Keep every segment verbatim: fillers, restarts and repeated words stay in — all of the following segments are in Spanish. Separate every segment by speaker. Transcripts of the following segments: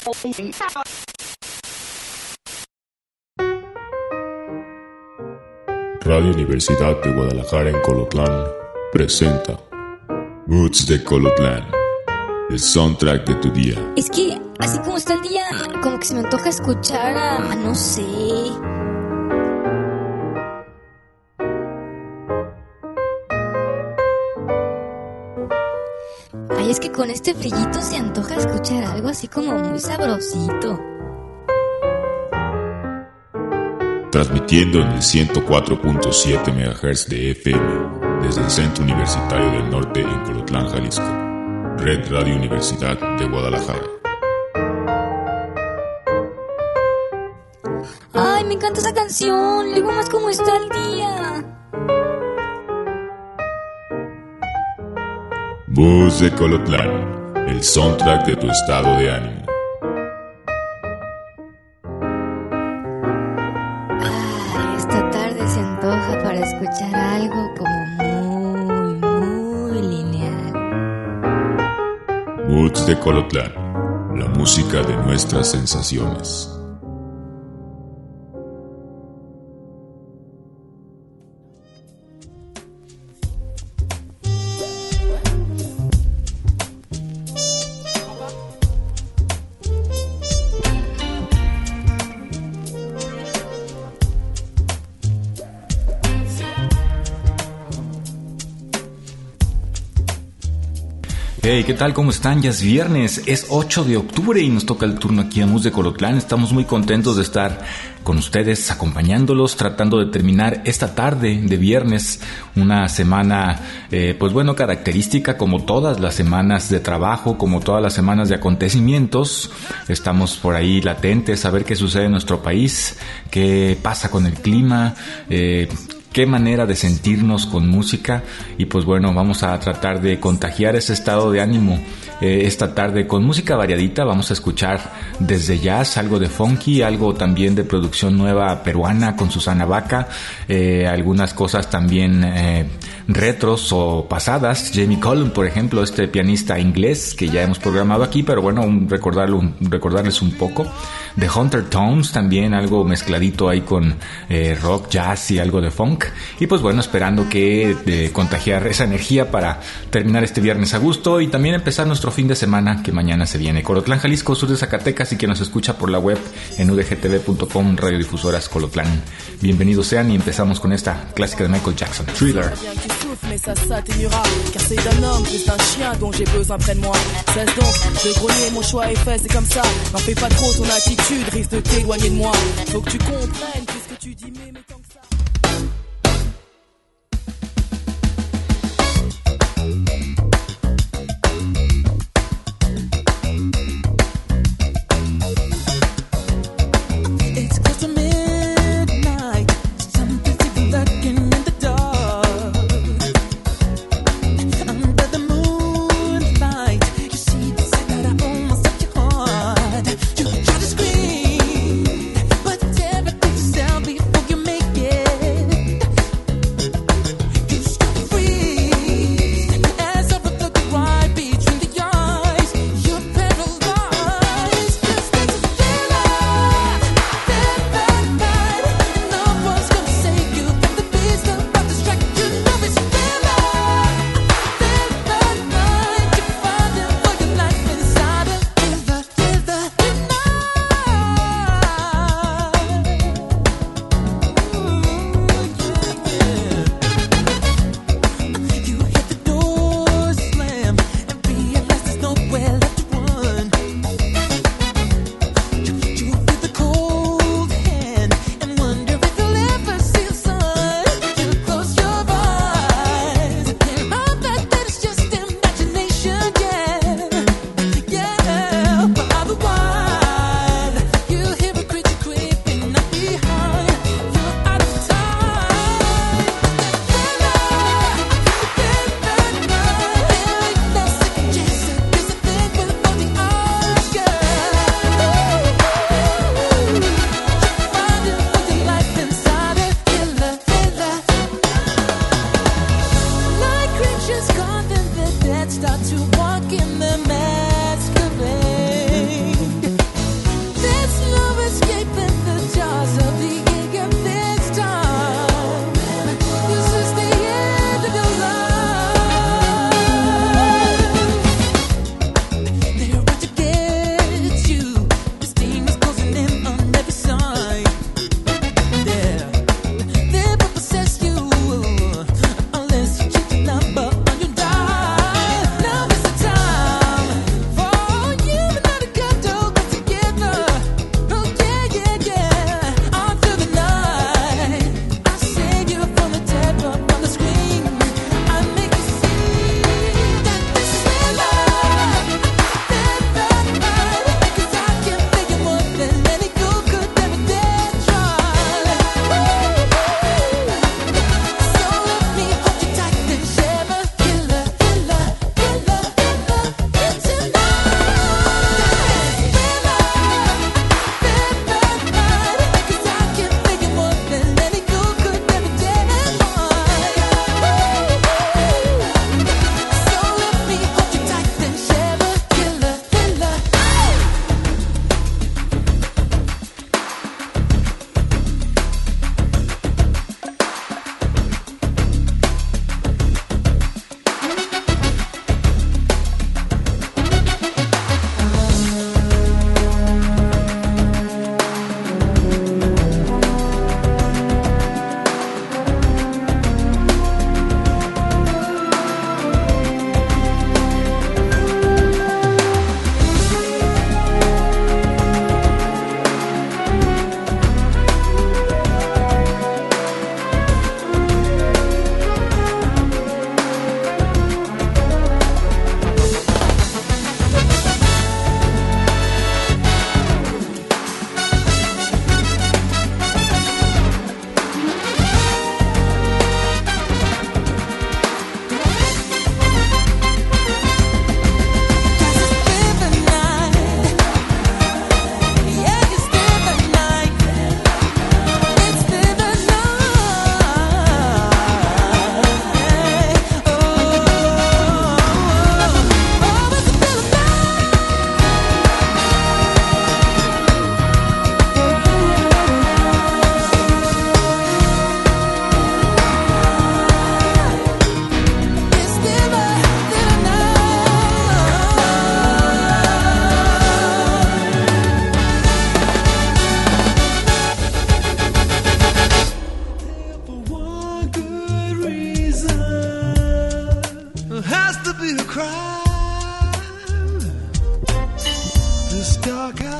Speaker 1: Radio Universidad de Guadalajara en Colotlán presenta Moods de Colotlán, el soundtrack de tu día.
Speaker 2: Es que, así como está el día, como que se me antoja escuchar a, no sé... Ay, es que con este frillito se antoja escuchar algo así como muy sabrosito.
Speaker 1: Transmitiendo en el ciento cuatro punto siete megahertz de F M desde el Centro Universitario del Norte en Colotlán, Jalisco. Red Radio Universidad de Guadalajara.
Speaker 2: Ay, me encanta esa canción. Le digo más cómo está el día.
Speaker 1: Moods de Colotlán, el soundtrack de tu estado de ánimo.
Speaker 2: Ay, esta tarde se antoja para escuchar algo como muy, muy lineal.
Speaker 1: Moods de Colotlán, la música de nuestras sensaciones.
Speaker 3: Hey, ¿qué tal? ¿Cómo están? Ya es viernes, es ocho de octubre y nos toca el turno aquí en Moods de Colotlán. Estamos muy contentos de estar con ustedes, acompañándolos, tratando de terminar esta tarde de viernes, una semana, eh, pues bueno, característica como todas las semanas de trabajo, como todas las semanas de acontecimientos. Estamos por ahí latentes a ver qué sucede en nuestro país, qué pasa con el clima, eh, qué manera de sentirnos con música. Y pues bueno, vamos a tratar de contagiar ese estado de ánimo eh, esta tarde con música variadita. Vamos a escuchar desde jazz, algo de funky, algo también de producción nueva peruana con Susana Baca, eh, algunas cosas también eh, retros o pasadas. Jamie Cullum, por ejemplo, este pianista inglés que ya hemos programado aquí, pero bueno, un, recordarlo, un, recordarles un poco. The Hunter Tones, también algo mezcladito ahí con eh, rock, jazz y algo de funk. Y pues bueno, esperando que eh, contagiar esa energía para terminar este viernes a gusto y también empezar nuestro fin de semana que mañana se viene. Colotlán, Jalisco, sur de Zacatecas, y que nos escucha por la web en u d g t v punto com, radiodifusoras Colotlán. Bienvenidos sean y empezamos con esta clásica de Michael Jackson, Thriller.
Speaker 4: Mais ça s'atténuera, car c'est d'un homme plus d'un chien dont j'ai besoin près de moi. Cesse donc de grogner, mon choix est fait, c'est comme ça. N'en fais pas trop, ton attitude risque de t'éloigner de moi. Faut que tu comprennes puisque tu dis mais mais tant que ça.
Speaker 5: Make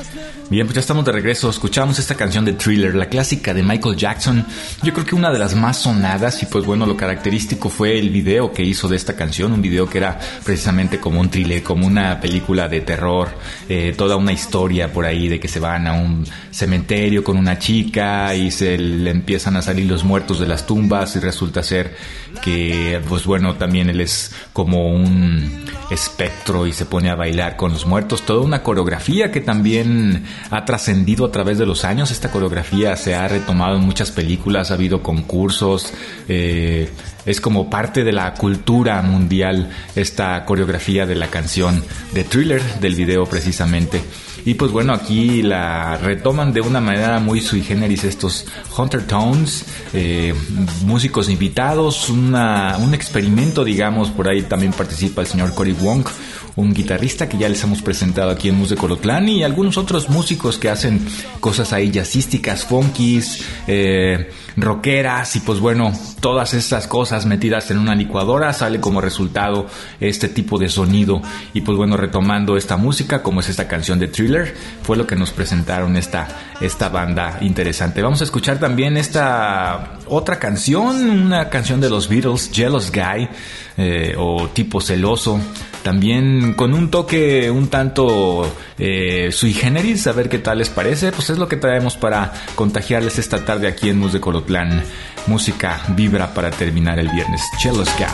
Speaker 3: Bien, pues ya estamos de regreso. Escuchamos esta canción de Thriller, la clásica de Michael Jackson. Yo creo que una de las más sonadas, y pues bueno, lo característico fue el video que hizo de esta canción, un video que era precisamente como un thriller, como una película de terror, eh, toda una historia por ahí de que se van a un cementerio con una chica y se le empiezan a salir los muertos de las tumbas y resulta ser que, pues bueno, también él es como un espectro y se pone a bailar con los muertos. Toda una coreografía que también ha trascendido a través de los años. Esta coreografía se ha retomado en muchas películas, ha habido concursos, eh, es como parte de la cultura mundial esta coreografía de la canción de Thriller, del video precisamente. Y pues bueno, aquí la retoman de una manera muy sui generis estos Hunter Tones, eh, músicos invitados, una, un experimento, digamos. Por ahí también participa el señor Cory Wong, un guitarrista que ya les hemos presentado aquí en Mus de Colotlán, y algunos otros músicos que hacen cosas ahí jazzísticas, funkies, eh, rockeras, y pues bueno, todas estas cosas metidas en una licuadora sale como resultado este tipo de sonido. Y pues bueno, retomando esta música, como es esta canción de Thriller, fue lo que nos presentaron esta, esta banda interesante. Vamos a escuchar también esta otra canción, una canción de los Beatles, Jealous Guy, eh, o Tipo Celoso, también con un toque un tanto eh, sui generis. A ver qué tal les parece. Pues es lo que traemos para contagiarles esta tarde aquí en Mus de Colotlán. Música vibra para terminar el viernes. Jealous Guy.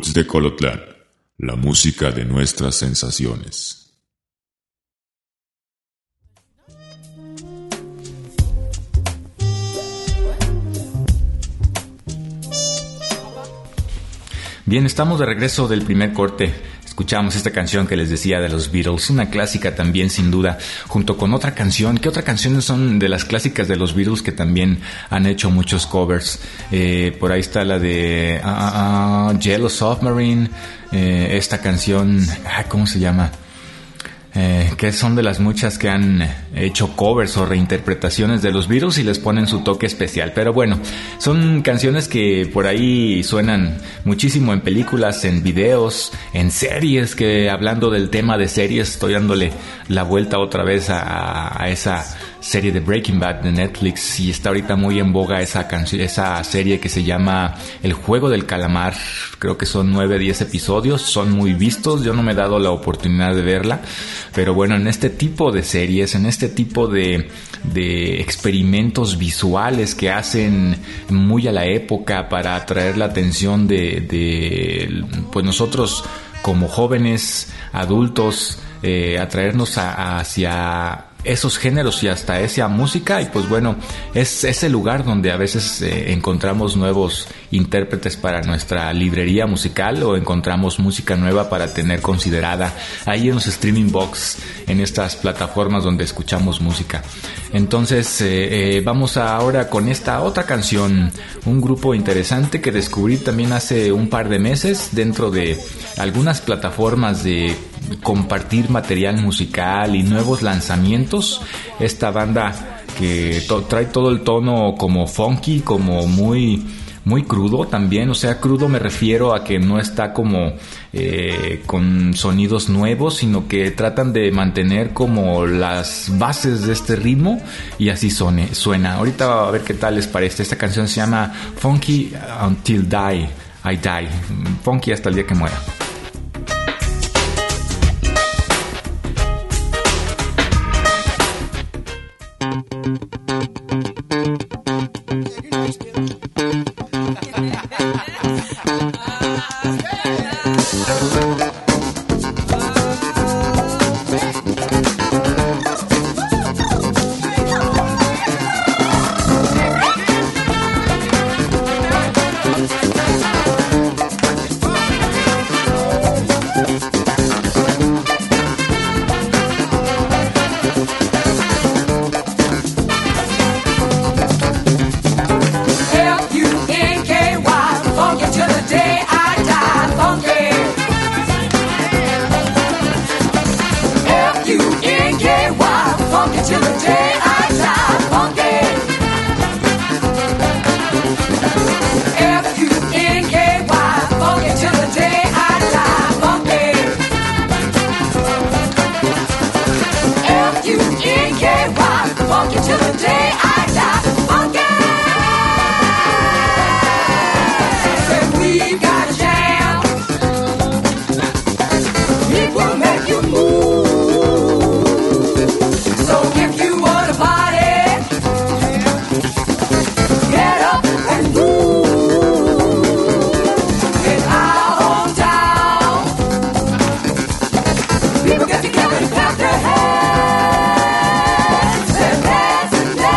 Speaker 1: Roots de Colotlán, la música de nuestras sensaciones.
Speaker 3: Bien, estamos de regreso del primer corte. Escuchamos esta canción que les decía de los Beatles, una clásica también sin duda, junto con otra canción. ¿Qué otras canciones son de las clásicas de los Beatles que también han hecho muchos covers? Eh, por ahí está la de uh, uh, Yellow Submarine, eh, esta canción, ah, ¿cómo se llama? Eh, que son de las muchas que han hecho covers o reinterpretaciones de los Beatles y les ponen su toque especial. Pero bueno, son canciones que por ahí suenan muchísimo en películas, en videos, en series, que hablando del tema de series, estoy dándole la vuelta otra vez a, a esa serie de Breaking Bad de Netflix, y está ahorita muy en boga esa canción, esa serie que se llama El Juego del Calamar. Creo que son nueve, diez episodios, son muy vistos. Yo no me he dado la oportunidad de verla, pero bueno, en este tipo de series, en este tipo de, de experimentos visuales que hacen muy a la época para atraer la atención de, de pues nosotros como jóvenes, adultos, eh, atraernos a, hacia esos géneros y hasta esa música. Y pues bueno, es ese lugar donde a veces eh, encontramos nuevos intérpretes para nuestra librería musical, o encontramos música nueva para tener considerada ahí en los streaming box, en estas plataformas donde escuchamos música. Entonces eh, eh, vamos ahora con esta otra canción, un grupo interesante que descubrí también hace un par de meses dentro de algunas plataformas de compartir material musical y nuevos lanzamientos. Esta banda que to- trae todo el tono como funky, como muy muy crudo también. O sea, crudo me refiero a que no está como eh, con sonidos nuevos, sino que tratan de mantener como las bases de este ritmo, y así suene, suena. Ahorita a ver qué tal les parece. Esta canción se llama Funky Until Die, I Die. Funky hasta el día que muera.
Speaker 5: People get together and clap their hands and dance and dance.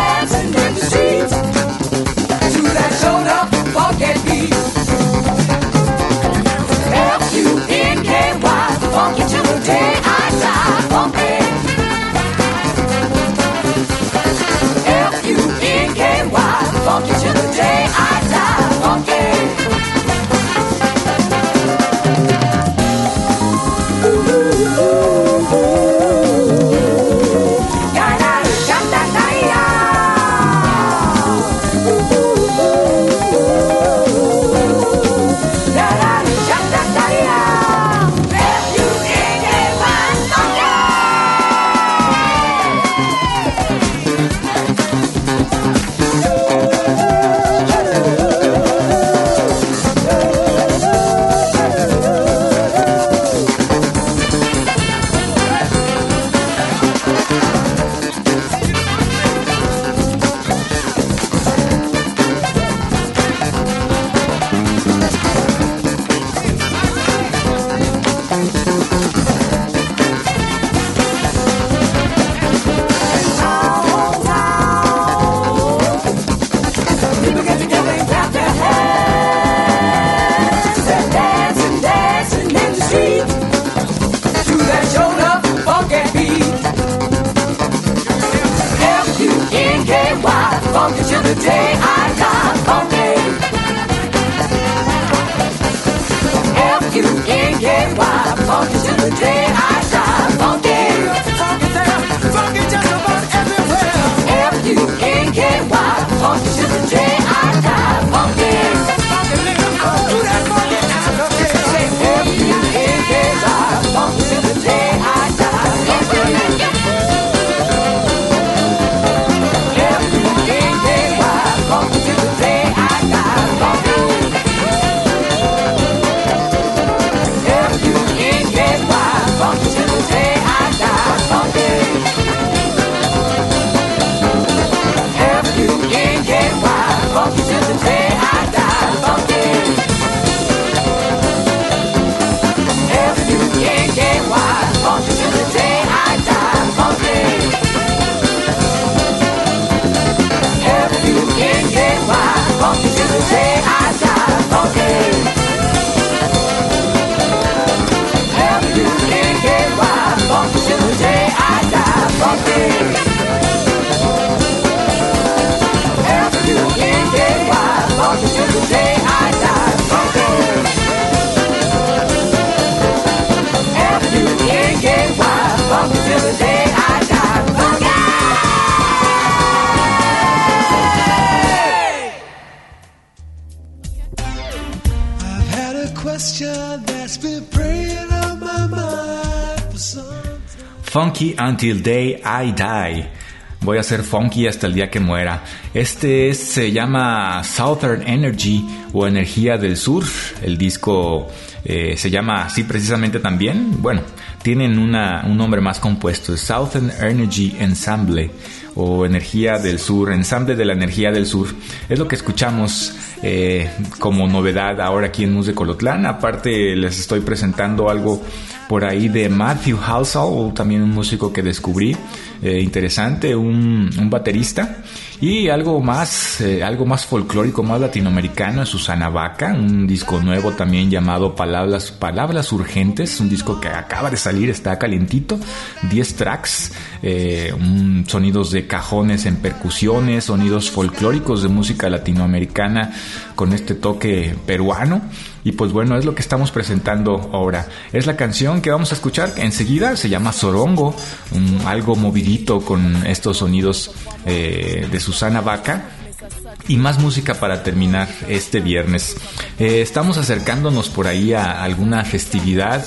Speaker 3: Funky Until Day I Die. Voy a ser funky hasta el día que muera. Este es, se llama Southern Energy o Energía del Sur. El disco eh, se llama así precisamente también. Bueno, tienen una, un nombre más compuesto. Southern Energy Ensemble o Energía del Sur, Ensamble de la Energía del Sur. Es lo que escuchamos eh, como novedad ahora aquí en Mus de Colotlán. Aparte les estoy presentando algo por ahí de Matthew Halsall, también un músico que descubrí eh, interesante, un, un baterista, y algo más eh, algo más folclórico, más latinoamericano, Susana Baca, un disco nuevo también llamado Palabras, Palabras Urgentes, un disco que acaba de salir, está calientito, diez tracks, eh, un, sonidos de cajones en percusiones, sonidos folclóricos de música latinoamericana con este toque peruano. Y pues bueno, es lo que estamos presentando ahora. Es la canción que vamos a escuchar enseguida, se llama Sorongo, un, algo movidito con estos sonidos eh, de Susana Baca. Y más música para terminar este viernes. Eh, estamos acercándonos por ahí a alguna festividad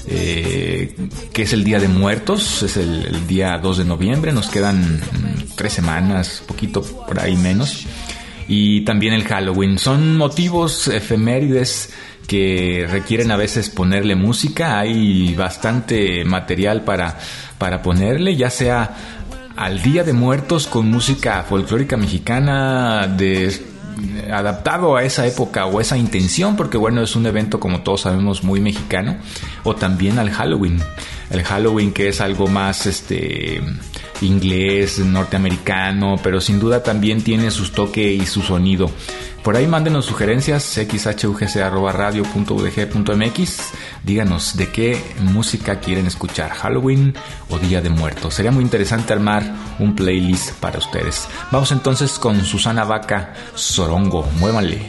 Speaker 3: eh, que es el Día de Muertos, es el, el día dos de noviembre, nos quedan mm, tres semanas, poquito por ahí menos. Y también el Halloween. Son motivos efemérides que requieren a veces ponerle música. Hay bastante material para, para ponerle, ya sea al Día de Muertos con música folclórica mexicana de, adaptado a esa época o esa intención, porque bueno, es un evento, como todos sabemos, muy mexicano. O también al Halloween. El Halloween, que es algo más este inglés, norteamericano, pero sin duda también tiene sus toques y su sonido. Por ahí mándenos sugerencias, x h u g c arroba radio punto u d g punto m x. Díganos de qué música quieren escuchar, Halloween o Día de Muertos. Sería muy interesante armar un playlist para ustedes. Vamos entonces con Susana Baca, Sorongo. Muévanle.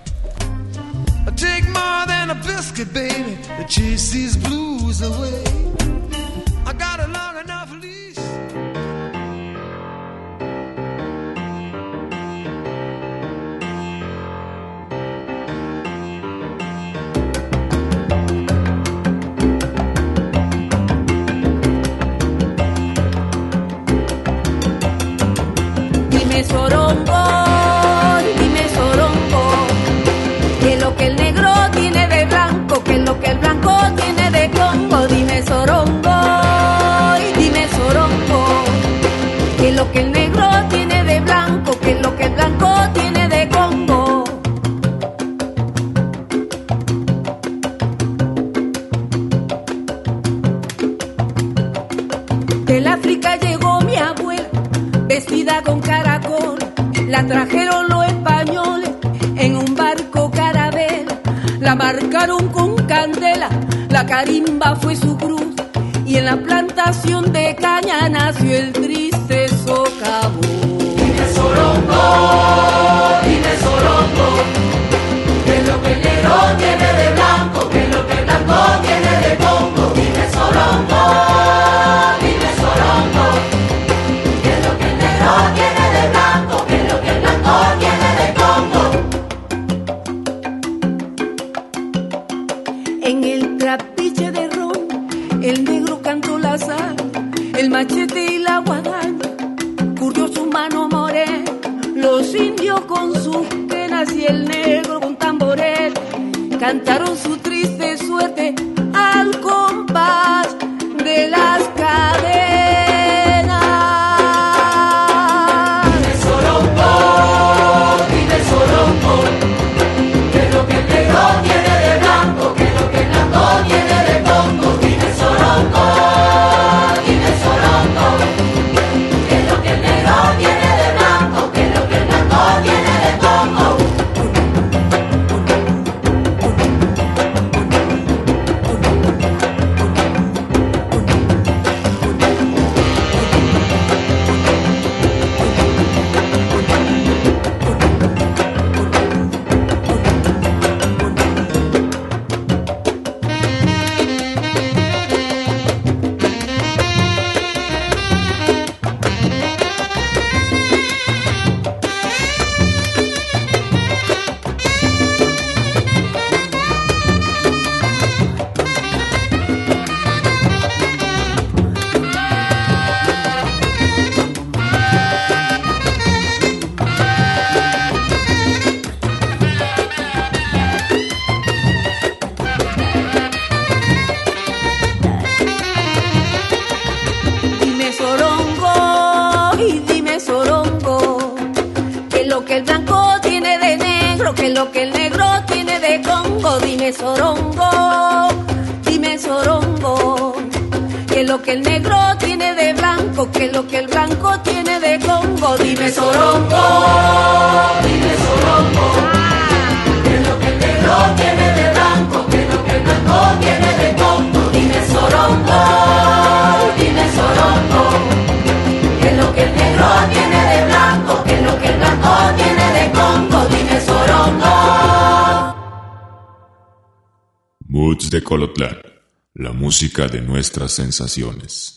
Speaker 5: Take more than a biscuit, baby, to chase these blues away. I got a long enough leash.
Speaker 6: Dime Sorongo, dime Sorongo, que lo que el negro tiene de blanco, que lo que el blanco tiene de Congo. Dime Sorongo, dime Sorongo, que lo que el negro tiene de blanco, que lo que el blanco tiene de Congo. Del África llegó mi abuela, vestida con caracol, la trajeron los españoles en un barco carabela, la marcaron con candela, la carimba fue su cruz, y en la plantación de caña nació el triste socavón. Dime Sorongo, dime Sorongo, que lo que el negro tiene de blanco, que lo que el blanco tiene de Congo. Dime Sorongo, dime Sorongo, que lo que el negro tiene de blanco, que lo que el blanco tiene de Congo. En el trapiche de ron, el negro cantó la sal, el machete y la guadaña, curtió su mano morena, los indios con sus penas y el negro con tamborel, cantaron su triste suerte al compás de las cadenas. Dime Sorongo, dime Sorongo, que lo que el negro tiene de blanco, que lo que el blanco tiene de Congo. Dime Sorongo, dime Sorongo, que lo que el negro tiene de blanco, que lo que el blanco tiene de Congo. lo que el negro tiene de Congo? Dime sorongo, dime sorongo. ¿Qué es lo que el negro tiene de blanco? ¿Qué es lo que el blanco tiene de Congo? Dime sorongo, dime sorongo. ¿Qué es lo que el negro tiene de blanco? ¿Qué es lo que el blanco tiene de Congo? Dime sorongo, dime sorongo. ¿Qué es lo que el negro tiene de blanco? ¿Qué es lo que el blanco tiene de Congo? Dime sorongo.
Speaker 1: Moods de Colotlán, la música de nuestras sensaciones.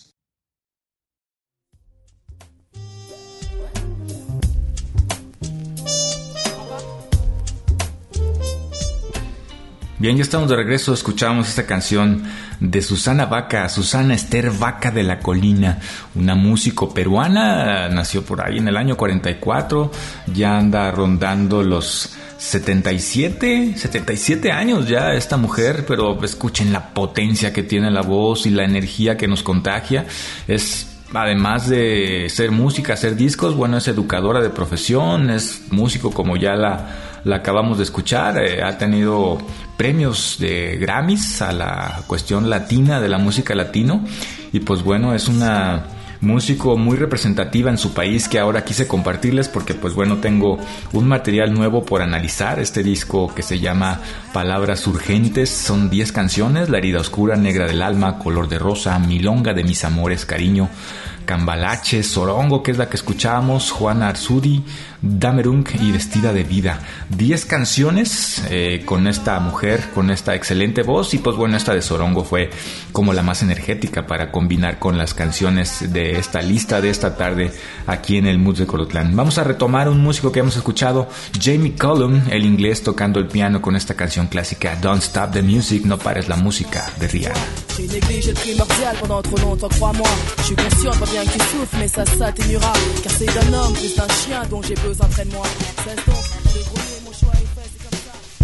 Speaker 3: Bien, ya estamos de regreso, escuchamos esta canción de Susana Vaca, Susana Esther Vaca de la Colina, una músico peruana, nació por ahí en el año cuarenta y cuatro, ya anda rondando los setenta y siete, setenta y siete años ya esta mujer, pero escuchen la potencia que tiene la voz y la energía que nos contagia. Es, además de ser música, hacer discos, bueno, es educadora de profesión, es músico como ya la, la acabamos de escuchar, eh, ha tenido premios de Grammys a la cuestión latina de la música latino y pues bueno, es una músico muy representativa en su país que ahora quise compartirles porque pues bueno, tengo un material nuevo por analizar, este disco que se llama Palabras Urgentes, son diez canciones, La herida oscura, Negra del alma, Color de rosa, Milonga de mis amores, Cariño, Cambalache, Sorongo, que es la que escuchábamos, Juana Arzudi, Damerung y Vestida de Vida. Diez canciones eh, con esta mujer, con esta excelente voz y pues bueno, esta de Sorongo fue como la más energética para combinar con las canciones de esta lista de esta tarde aquí en el Moods de Colotlán. Vamos a retomar un músico que hemos escuchado, Jamie Cullum, el inglés tocando el piano con esta canción clásica Don't Stop the Music, no pares la música de Rihanna.
Speaker 4: J'ai négligé le primordial pendant trop longtemps, crois-moi. Je suis conscient, pas bien que tu souffres, mais ça s'atténuera. Car c'est d'un homme plus d'un chien dont j'ai besoin près de moi. Cesse donc de grogner, mon choix est fait, c'est comme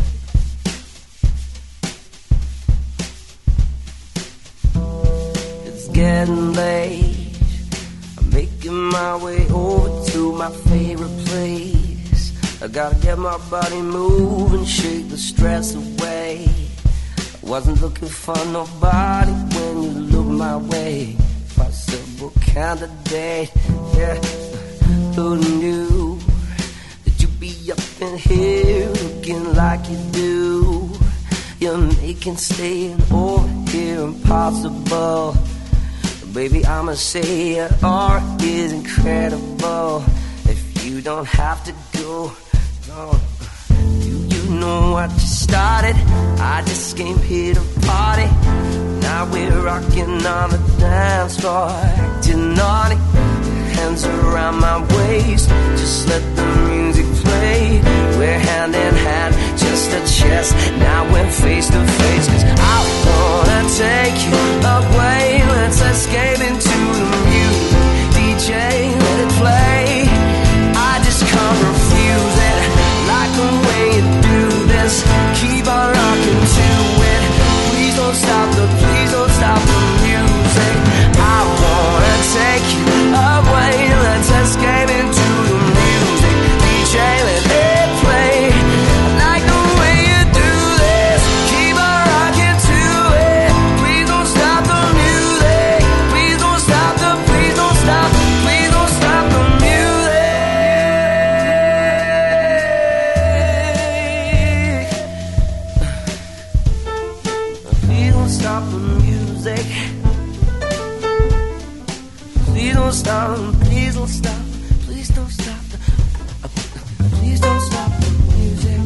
Speaker 4: ça.
Speaker 7: It's getting late. I'm making my way over to my favorite place. I gotta get my body moving, shake the stress away. Wasn't looking for nobody when you looked my way. Possible candidate, yeah. Who knew that you'd be up in here looking like you do? You're making staying over here impossible. Baby, I'ma say your art is incredible. If you don't have to go, no. You know what you started. I just came here to party. Now we're rocking on the dance floor, acting naughty. Hands around my waist, just let the music play. We're hand in hand, just a chest. Now we're face to face. Cause I wanna take you away. Let's escape into the music. D J, let it play. I just can't refuse it. Like the way you do this. Keep on rocking to it. Please don't stop the, please don't stop the music. I wanna take you away. Let's escape into the music. D J, let it play. I like the way you do this. Keep on rocking to it. Please don't stop the music. Please don't stop the, please don't stop, please don't stop the stop the music. Please don't stop, please don't stop, please don't stop the, please don't stop the music.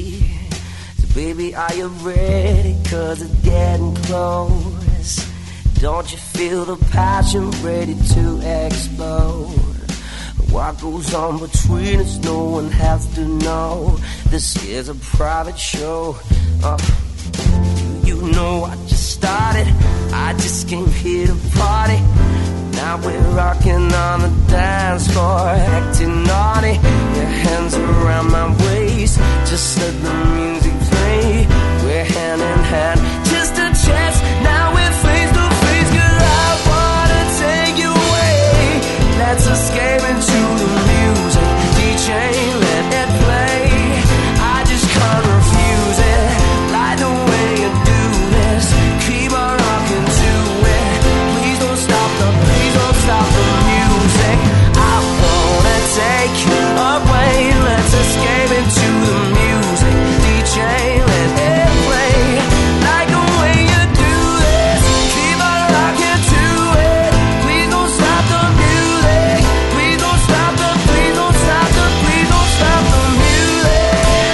Speaker 7: Are you ready? Cause it's getting close. Don't you feel the passion ready to explode? What goes on between us, no one has to know. This is a private show. Uh, you know I just started, I just came here to party. Now we're rocking on the dance floor, acting naughty. Your hands around my waist, just let the music play. We're hand in hand, just a chance. Now we're face to face, 'cause I wanna take you away. Let's escape into the music, D J, let it play. I just can't refuse it, like the way you do this. Keep on rocking to it. Please don't stop the, please don't stop the music. I wanna take you away. Let's escape into the music, D J, let it play. Like the way you do this. Keep on rocking to it. Please don't stop the music. Please don't stop the, please don't stop the, please don't stop the music.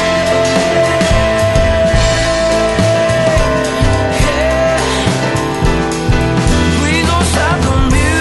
Speaker 7: Yeah. Please don't stop the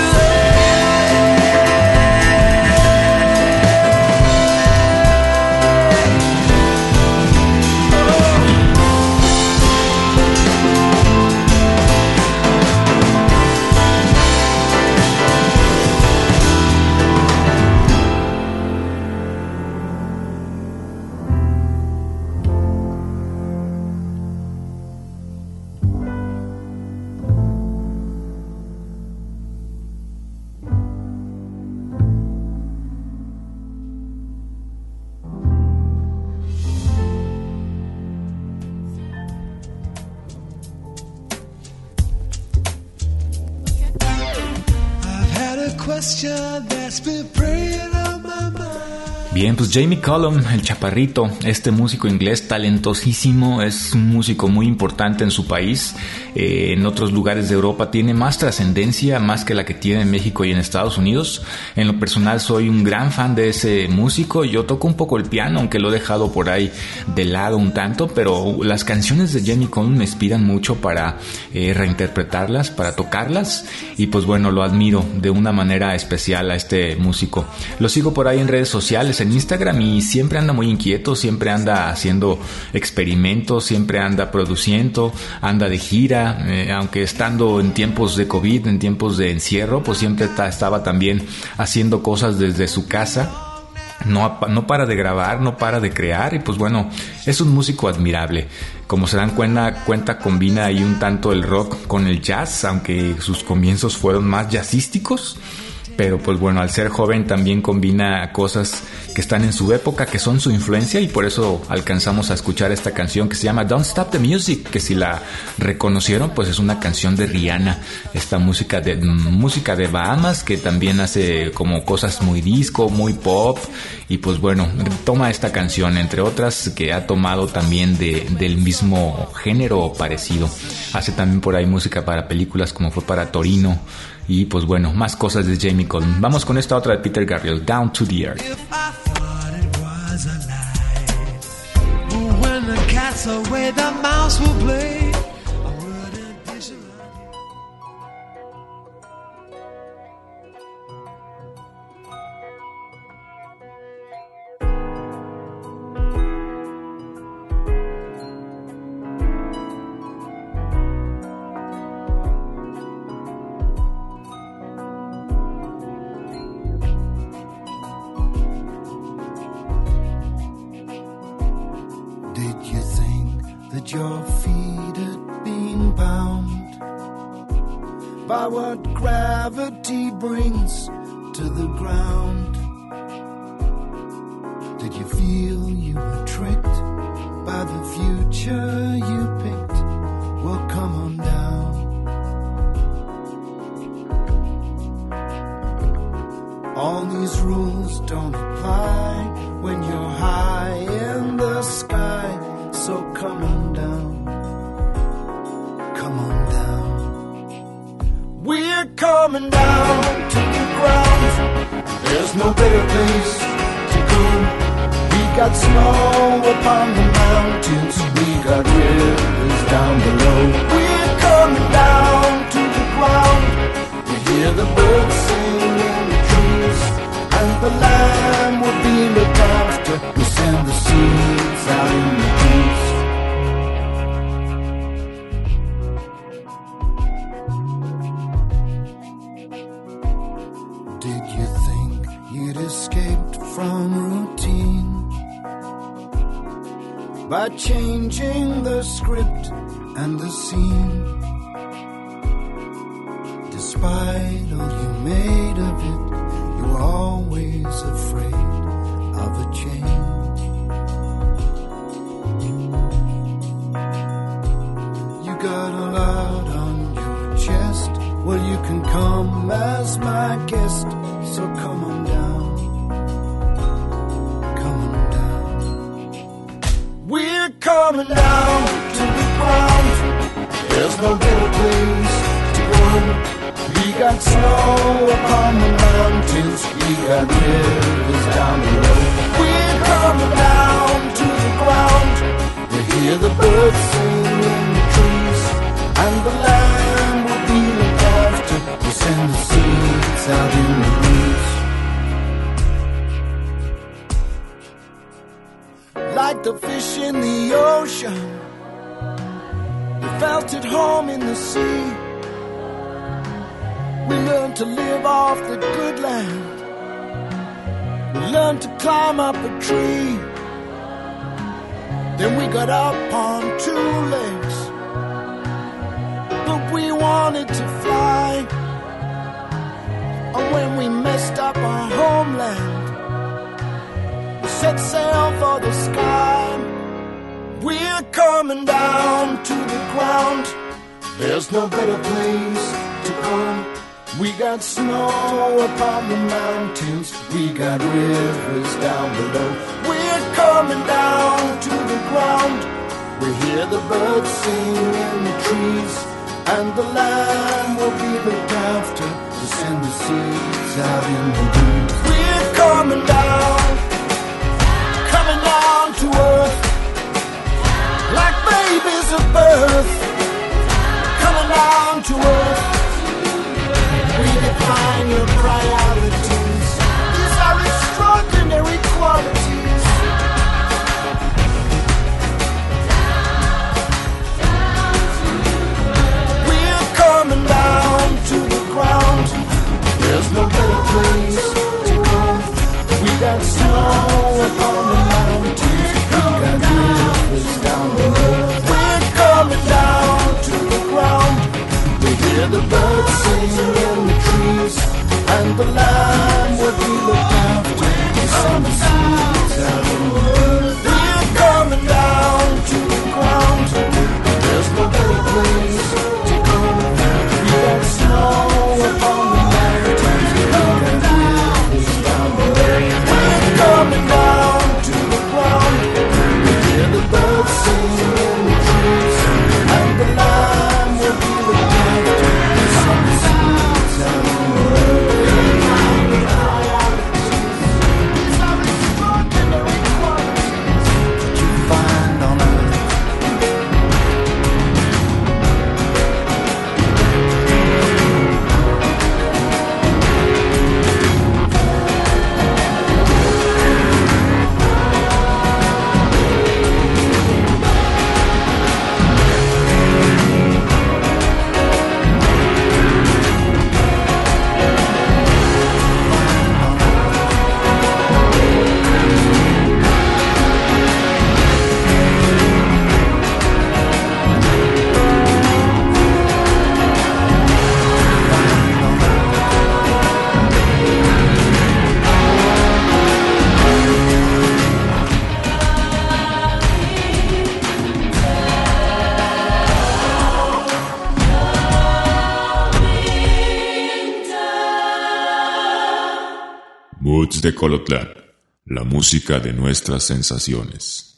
Speaker 3: Bien, pues Jamie Cullum, el chaparrito, este músico inglés talentosísimo, es un músico muy importante en su país. Eh, en otros lugares de Europa tiene más trascendencia, más que la que tiene en México y en Estados Unidos. En lo personal soy un gran fan de ese músico. Yo toco un poco el piano, aunque lo he dejado por ahí de lado un tanto, pero las canciones de Jamie Cullum me inspiran mucho para eh, reinterpretarlas, para tocarlas, y pues bueno, lo admiro de una manera especial a este músico. Lo sigo por ahí en redes sociales, en Instagram, y siempre anda muy inquieto, siempre anda haciendo experimentos, siempre anda produciendo, anda de gira. Eh, aunque estando en tiempos de COVID, en tiempos de encierro, pues siempre ta, estaba también haciendo cosas desde su casa. No, no para de grabar, no para de crear, y pues bueno, es un músico admirable. Como se dan cuenta, cuenta combina ahí un tanto el rock con el jazz, aunque sus comienzos fueron más jazzísticos. Pero pues bueno, al ser joven también combina cosas que están en su época, que son su influencia, y por eso alcanzamos a escuchar esta canción que se llama Don't Stop the Music, que si la reconocieron, pues es una canción de Rihanna, esta música de música de Bahamas, que también hace como cosas muy disco, muy pop, y pues bueno, toma esta canción, entre otras que ha tomado también de, del mismo género o parecido. Hace también por ahí música para películas, como fue para Torino. Y pues bueno, más cosas de Jamie Cullum. Vamos con esta otra de Peter Gabriel, Down to the Earth.
Speaker 5: Your feet had been bound by what gravity brings to the ground. Did you feel you were tricked by the future you picked? Well, come on down. All these rules don't apply when you're high in the sky. So come on down, come on down. We're coming down to the ground. There's no better place to go. We got snow upon the mountains, we got rivers down below. We're coming down to the ground. by changing the script and the scene. Despite all you made of it, you were always afraid of a change. You got a lot on your chest. Well, you can come as my guest, so come on down. Come on down. We're coming down to the ground. There's no better place to go. We got snow upon the mountains, we got rivers down below. We're coming down to the ground. We hear the birds sing in the trees, and the land will be looked after. We'll send the seeds out in the breeze. Like the fish in the ocean, we felt at home in the sea. We learned to live off the good land. We learned to climb up a tree. Then we got up on two legs, but we wanted to fly. And when we messed up our homeland, we set sail for the sky. We're coming down to the ground. There's no better place to go. We got snow upon the mountains, we got rivers down below. We're coming down to the ground. We hear the birds sing in the trees, and the land will be looked after. To send the seeds out in the breeze. We're coming down, coming down to earth, like babies of birth. Coming down to earth. We define your priorities. These are extraordinary qualities. We're coming down to the ground. There's no better place to go. We got snow upon the mountains, we got rivers down below. We're coming down to the ground. We hear the birds sing in the trees, and the land will be looked after. The summer seeds out in the world. We're coming down to the ground. There's no better place to go. We got snow upon the mountains, we got rivers down below. We're coming down to the ground. We hear the birds sing in the trees, and the land will be looked after.
Speaker 1: Moods de Colotlán, la música de nuestras sensaciones.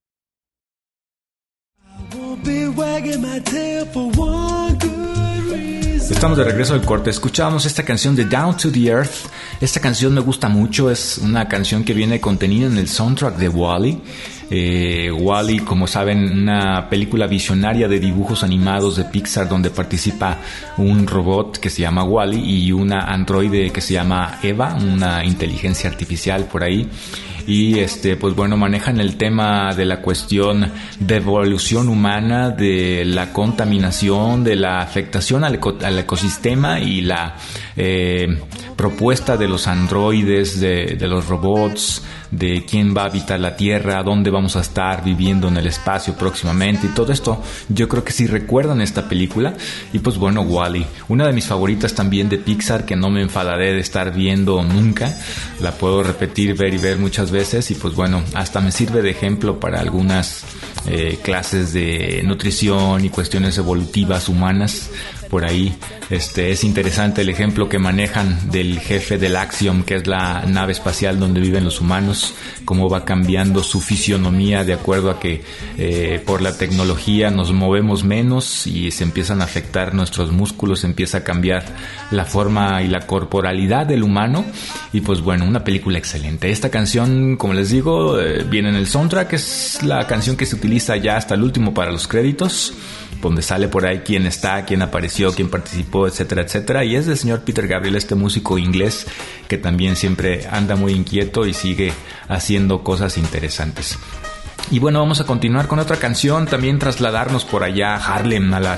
Speaker 3: Estamos de regreso al corte. Escuchábamos esta canción de Down to the Earth. Esta canción me gusta mucho. Es una canción que viene contenida en el soundtrack de WALL-E. Eh, WALL-E, como saben, una película visionaria de dibujos animados de Pixar donde participa un robot que se llama WALL-E y una androide que se llama Eva, una inteligencia artificial por ahí. y este pues bueno, manejan el tema de la cuestión de evolución humana, de la contaminación, de la afectación al, eco, al ecosistema y la eh, propuesta de los androides, de, de los robots, de quién va a habitar la Tierra, dónde vamos a estar viviendo en el espacio próximamente y todo esto. Yo creo que sí recuerdan esta película. Y pues bueno, Wall-E, una de mis favoritas también de Pixar, que no me enfadaré de estar viendo nunca. La puedo repetir, ver y ver muchas veces, y pues bueno, hasta me sirve de ejemplo para algunas eh, clases de nutrición y cuestiones evolutivas humanas. Por ahí este es interesante el ejemplo que manejan del jefe del Axiom, que es la nave espacial donde viven los humanos, cómo va cambiando su fisionomía de acuerdo a que eh, por la tecnología nos movemos menos y se empiezan a afectar nuestros músculos, se empieza a cambiar la forma y la corporalidad del humano. Y pues bueno, una película excelente. Esta canción, como les digo, eh, viene en el soundtrack, es la canción que se utiliza ya hasta el último para los créditos, donde sale por ahí quién está, quién apareció, quién participó, etcétera, etcétera. Y es del señor Peter Gabriel, este músico inglés que también siempre anda muy inquieto y sigue haciendo cosas interesantes. Y bueno, vamos a continuar con otra canción, también trasladarnos por allá a Harlem, a la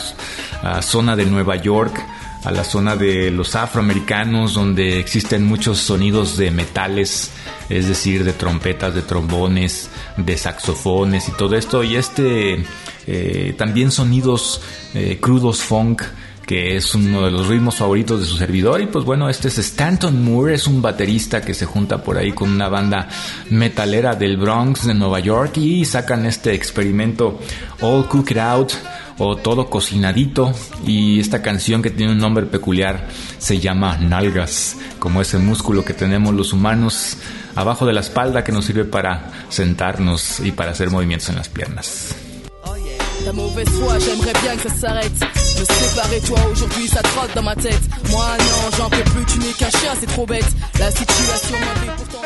Speaker 3: a zona de Nueva York, a la zona de los afroamericanos, donde existen muchos sonidos de metales, es decir, de trompetas, de trombones, de saxofones y todo esto. Y este eh, también sonidos eh, crudos funk, que es uno de los ritmos favoritos de su servidor. Y pues bueno, este es Stanton Moore, es un baterista que se junta por ahí con una banda metalera del Bronx de Nueva York y sacan este experimento All Cooked Out, o Todo Cocinadito, y esta canción, que tiene un nombre peculiar, se llama Nalgas, como ese músculo que tenemos los humanos abajo de la espalda que nos sirve para sentarnos y para hacer movimientos en las piernas.
Speaker 4: Ta mauvaise foi, j'aimerais bien que ça s'arrête. Me séparer, toi, aujourd'hui, ça trotte dans ma tête. Moi, non, j'en peux plus, tu n'es qu'un chien, c'est trop bête. La situation m'avait pourtant...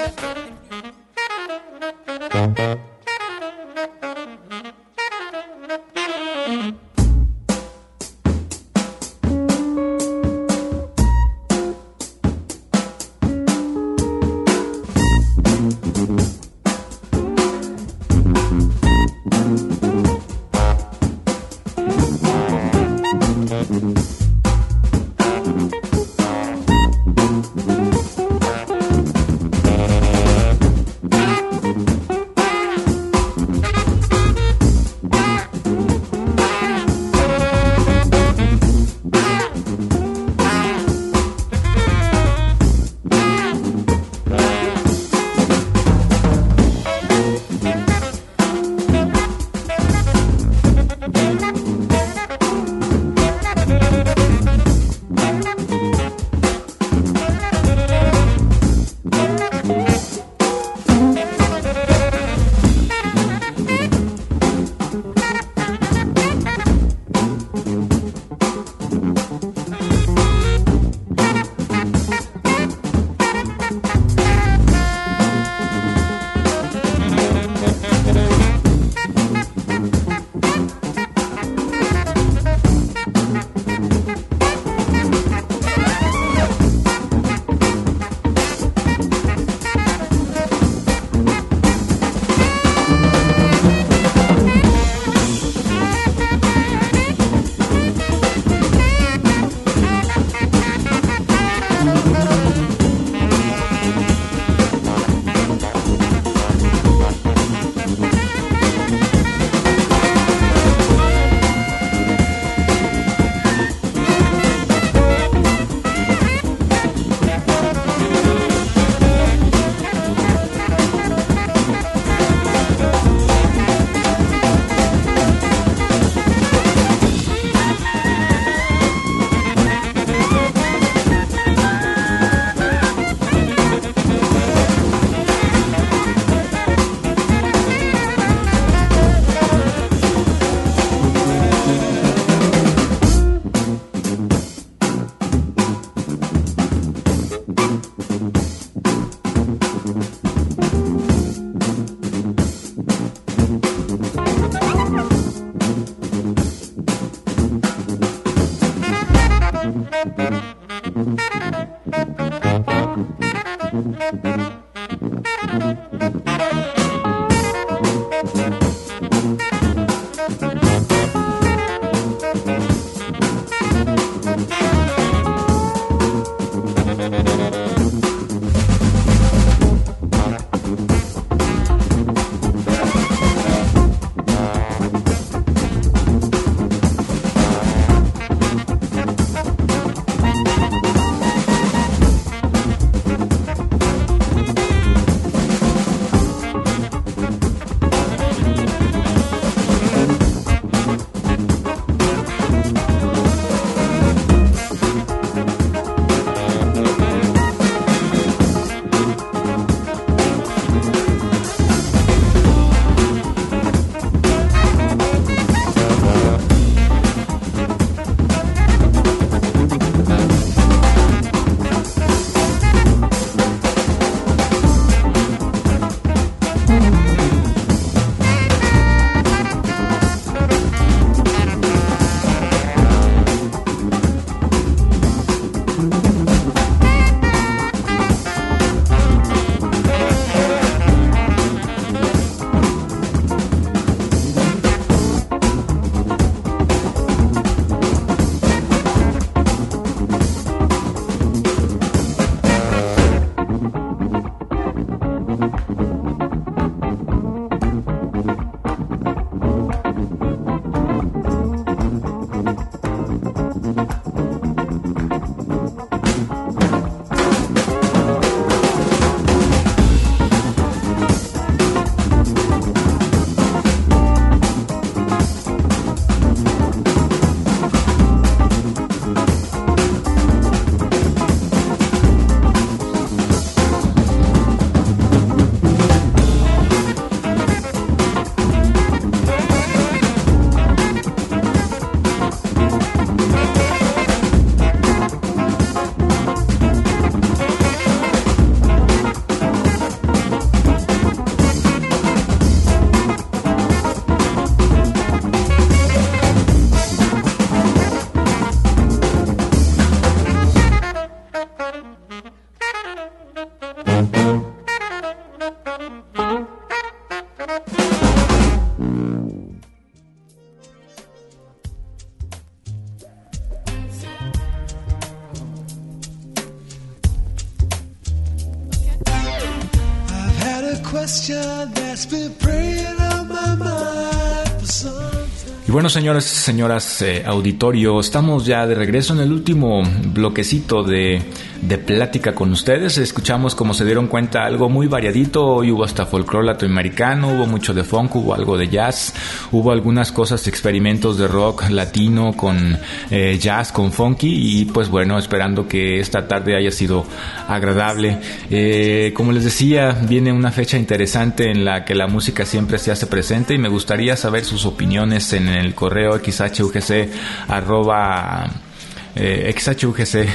Speaker 5: question that's been preying on my mind for some time.
Speaker 3: Y bueno, señores, señoras, eh, auditorio, estamos ya de regreso en el último bloquecito de, de plática con ustedes. Escuchamos, como se dieron cuenta, algo muy variadito. Hoy hubo hasta folclore latinoamericano, hubo mucho de funk, hubo algo de jazz, hubo algunas cosas, experimentos de rock latino con eh, jazz, con funky. Y pues bueno, esperando que esta tarde haya sido agradable. Eh, como les decía, viene una fecha interesante en la que la música siempre se hace presente y me gustaría saber sus opiniones en el correo xhugc arroba eh, xhugc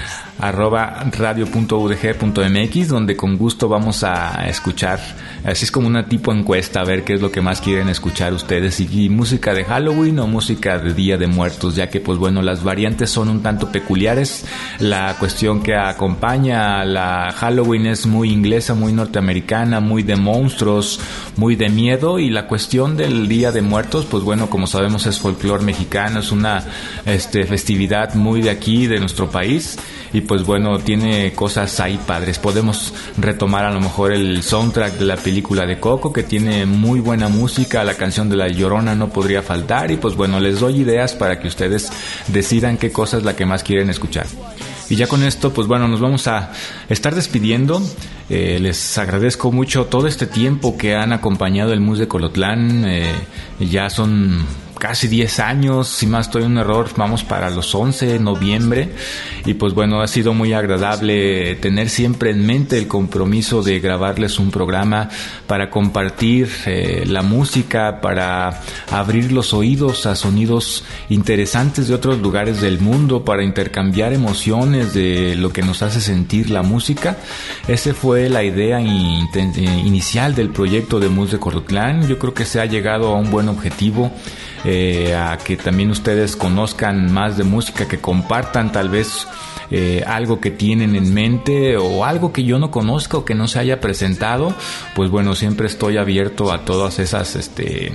Speaker 3: arroba radio punto u d g punto m x, donde con gusto vamos a escuchar, así es como una tipo encuesta, a ver qué es lo que más quieren escuchar ustedes, y, y música de Halloween o música de Día de Muertos, ya que pues bueno, las variantes son un tanto peculiares. La cuestión que acompaña a la Halloween es muy inglesa, muy norteamericana, muy de monstruos, muy de miedo, y la cuestión del Día de Muertos, pues bueno, como sabemos, es folclore mexicano, es una este, festividad muy de aquí, de nuestro país. Y pues bueno, tiene cosas ahí padres. Podemos retomar a lo mejor el soundtrack de la película de Coco, que tiene muy buena música. La canción de La Llorona no podría faltar. Y pues bueno, les doy ideas para que ustedes decidan qué cosa es la que más quieren escuchar. Y ya con esto, pues bueno, nos vamos a estar despidiendo. Eh, les agradezco mucho todo este tiempo que han acompañado el Mus de Colotlán. Eh, ya son casi diez años, si más estoy en un error, vamos para los once de noviembre, y pues bueno, ha sido muy agradable tener siempre en mente el compromiso de grabarles un programa para compartir eh, la música, para abrir los oídos a sonidos interesantes de otros lugares del mundo, para intercambiar emociones de lo que nos hace sentir la música. Esa fue la idea in- inicial del proyecto de Mus de Colotlán. Yo creo que se ha llegado a un buen objetivo. Eh, a que también ustedes conozcan más de música, que compartan tal vez eh, algo que tienen en mente o algo que yo no conozca o que no se haya presentado. Pues bueno, siempre estoy abierto a todas esas este,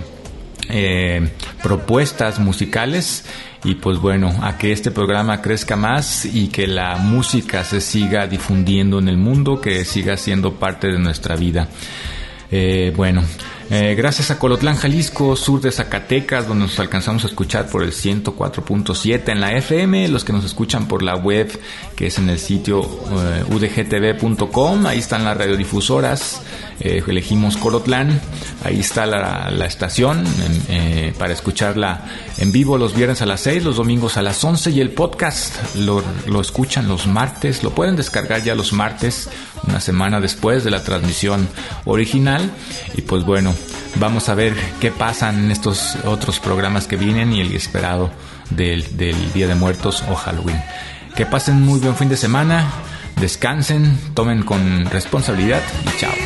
Speaker 3: eh, propuestas musicales, y pues bueno, a que este programa crezca más y que la música se siga difundiendo en el mundo, que siga siendo parte de nuestra vida. Eh, bueno, eh, gracias a Colotlán, Jalisco, sur de Zacatecas, donde nos alcanzamos a escuchar por el ciento cuatro punto siete en la F M, los que nos escuchan por la web, que es en el sitio eh, u d g t v punto com, ahí están las radiodifusoras, eh, elegimos Colotlán, ahí está la, la estación eh, para escucharla en vivo los viernes a las seis, los domingos a las once, y el podcast lo, lo escuchan los martes, lo pueden descargar ya los martes, una semana después de la transmisión original. Y pues bueno, vamos a ver qué pasa en estos otros programas que vienen y el esperado del, del Día de Muertos o Halloween. Que pasen muy buen fin de semana, descansen, tomen con responsabilidad y chao.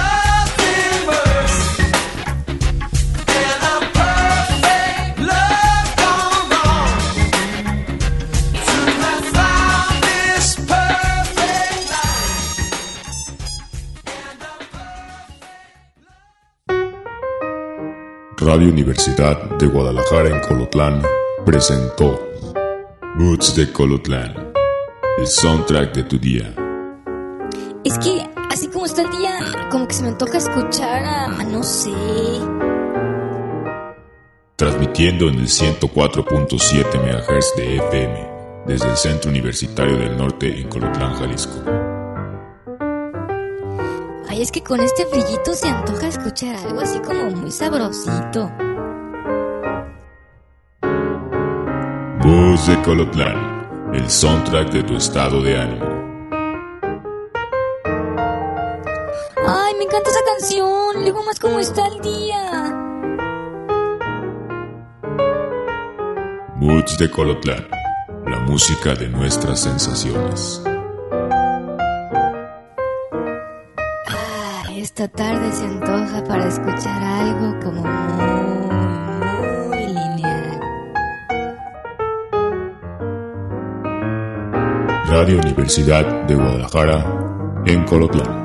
Speaker 1: Radio Universidad de Guadalajara en Colotlán presentó Mus de Colotlán, el soundtrack de tu día.
Speaker 2: Es que, así como está el día, como que se me antoja escuchar a, no sé...
Speaker 1: Transmitiendo en el ciento cuatro punto siete megahertz de F M, desde el Centro Universitario del Norte en Colotlán, Jalisco.
Speaker 2: Ay, es que con este frillito se antoja escuchar algo así como muy sabrosito.
Speaker 1: Mus de Colotlán, el soundtrack de tu estado de ánimo.
Speaker 2: Ay, me encanta esa canción. Luego más cómo está el día.
Speaker 1: Mus de Colotlán, la música de nuestras sensaciones.
Speaker 2: Esta tarde se antoja para escuchar algo como muy, muy lineal.
Speaker 1: Radio Universidad de Guadalajara en Colotlán.